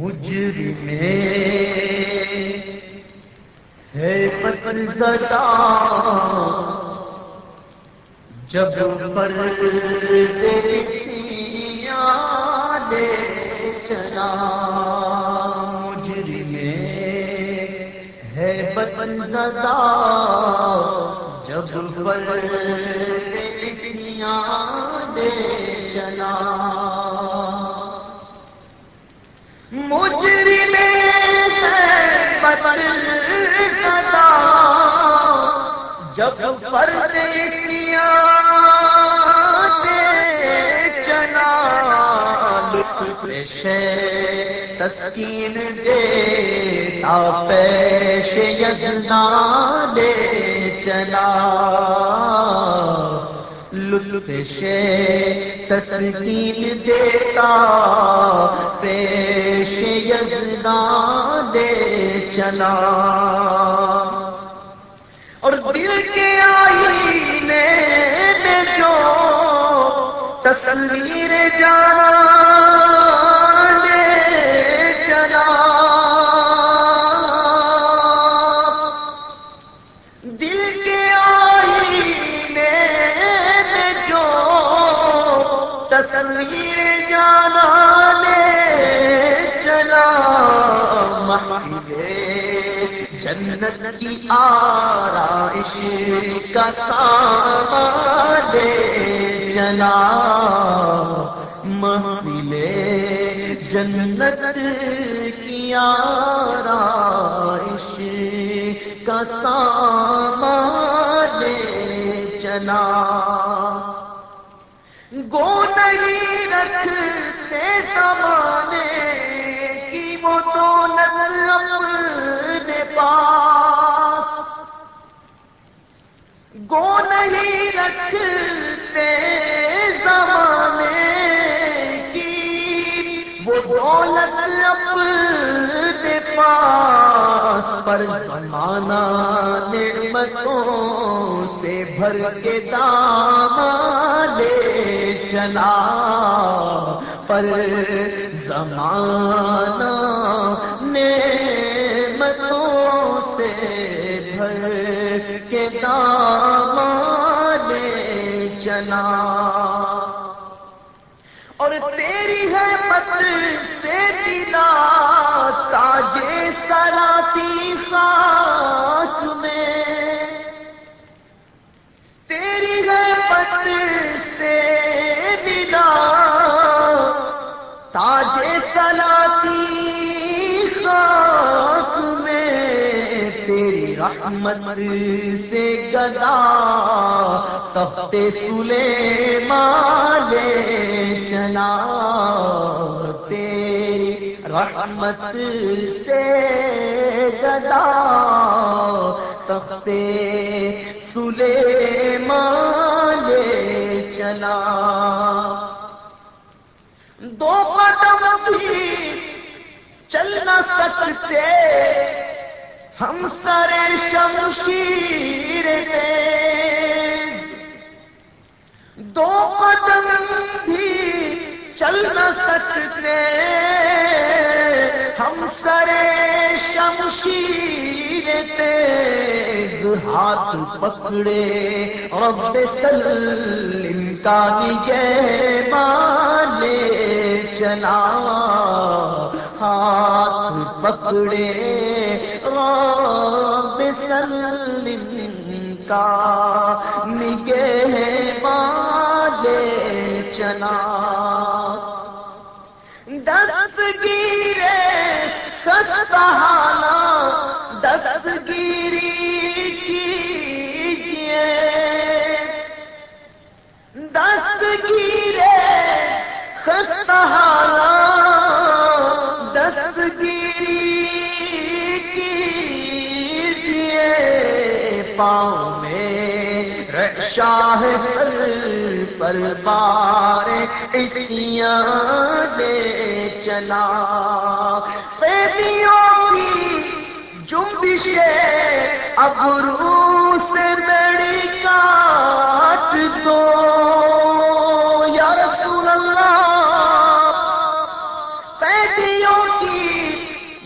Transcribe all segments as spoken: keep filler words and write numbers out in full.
مجرم ہے پتن زدہ جب پردیسیاں لے چلا، مجرم ہے پتن زدہ جب پردیسیاں لے چلا، مجرم ہے پتن زدہ جب پردیسیاں لے چلا، پیش تسکین دیتا پیش یزنا لے چلا، لطف سے تسکین دیتا پیش یزنا دے چلا، اور دل کے آئینے میں جو تصویر جان لے چلا، دل کے آئینے میں جو تصویر جانا لے چلا، محفل جنت کی آرائش کا سامان لے چلا، محفل جنت کی آرائش کا سامان لے چلا، گو نہیں رکھتے زمانے کی وہ دولت اپنے پاس، گو نہیں رکھتے زمانے کی وہ دولت اپنے پاس، پر زمانہ نعمتوں سے بھر کے دامان لے چلا، پر زمانہ نعمتوں سے بھر کے دامان لے چلا، اور تیری ہے مت سے دلا تاجے سراتی خاک میں، تیری ہے مت سے دلا تاجے سراتی خاک میں، تیری رحمت سے گدا تخت سلیمان لے چلا، تیری رحمت سے گدا تخت سلیمان لے چلا، دو قدم بھی چل نہ سکتے ہم سر شمشیر پہ، دو قدم بھی چل نہ سکتے ہم سر شمشیر پہ، ہاتھ پکڑے رب سلم کا نگہبان لے چلا، ہاتھ پکڑے رب سلم کا نگہبان لے چلا، دستگیرے خستہ حالات دستگیری کیجئے، دستگیرے خستہ حالات دستگیری کیجئے، پاؤں میں شاہ سر پر بار عصیاں لے چلا، قیدیوں کی جنبشیں ابرو سے میری کاٹ دو یا رسول اللہ، قیدیوں کی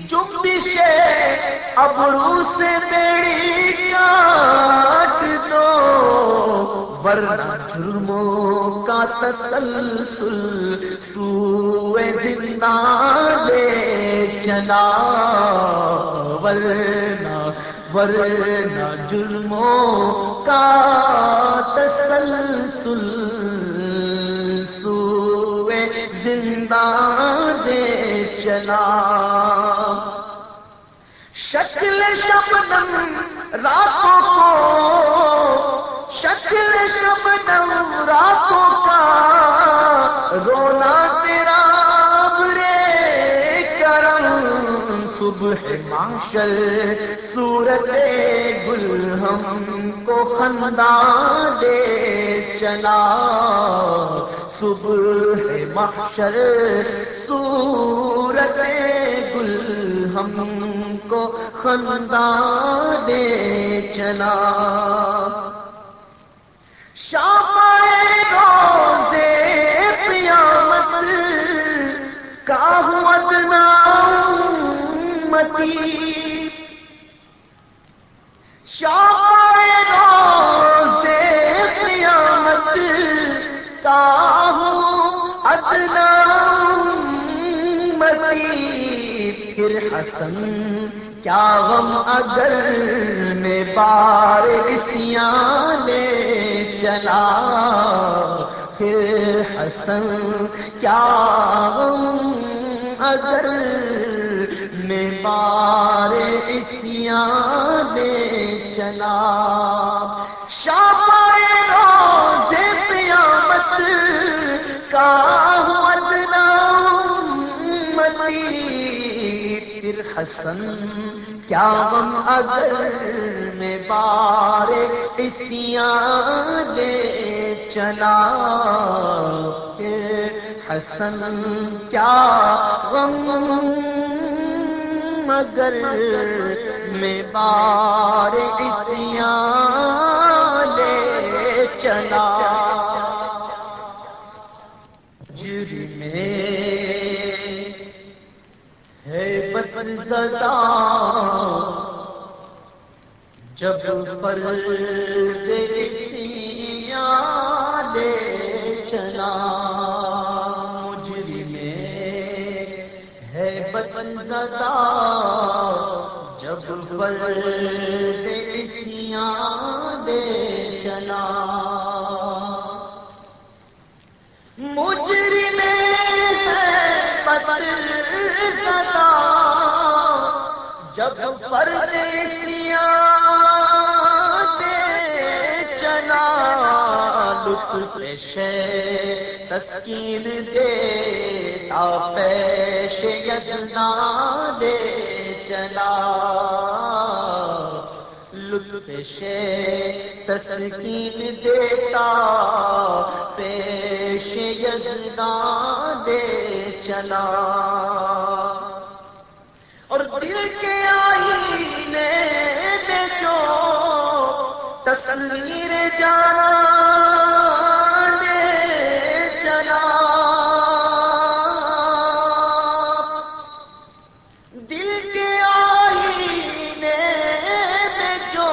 جنبش ابرو سے بیڑی کاٹ دو، ورنہ جرموں کا تسلسل سوئے زندہ لے چلا، ورنہ ورنہ جرموں کا تسلسل سوئے زندہ دے چلا۔ شکل شبنم راتوں کو، شکل شبنم راتوں کا، رونا تیرا برے کرم، صبح محشر صورت گل ہم کو خندہ دے چلا، صبح محشر صورت گل ہم کو خندہ دے چلا۔ شام روزے قیامت کا ادنا امتی، شام روزے قیامت کا ادنا امتی، پھر حسن کیا غم اگر میں بار عصیاں لے چلا، پھر حسن کیا غم اگر میں بار عصیاں لے چلا۔ شام روزے قیامت کا ادنا امتی، پھر حسن کیا غم اگر میں بار عصیاں لے چلا، پھر حسن کیا غم اگر میں بار عصیاں لے چلا۔ جرم ہیبت زدہ جب فرض عصیاں لے چلا، مجرم ہیبت زدہ جب فرض عصیاں لے چلا، مجرم ہیبت زدہ جب فرض عصیاں لے چلا، لطف شے تسکین دیتا پیش یزنا دے چلا، لطف شے تسکین دیتا پیش یزنا دے چلا، اور دل کے آئینے میں جو تصویر جانا لے چلا، دل کے آئینے میں جو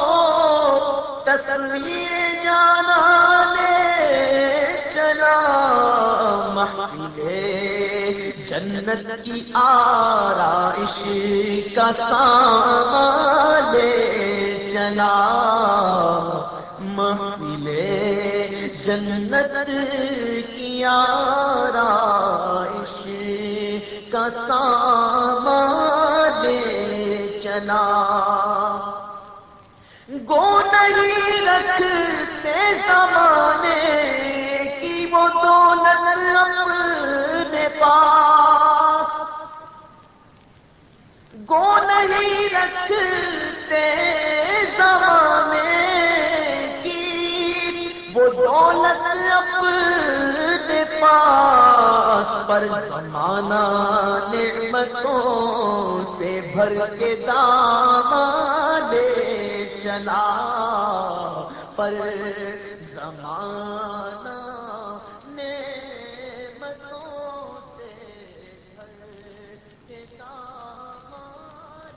تصویر جانا لے چلا، محفل جنت کی آرائش کا سامان لے چلا، محفل جنت کی آرائش کا سامان لے چلا، گو نہیں رکھتے زمانے کی وہ دولت اپنے پاس، گو نہیں رکھتے زمانے کی وہ دولت اپنے پاس، پر زمانہ نعمتوں سے بھر کے دامن لے چلا، پر زمانہ نعمتوں سے بھر کے دامن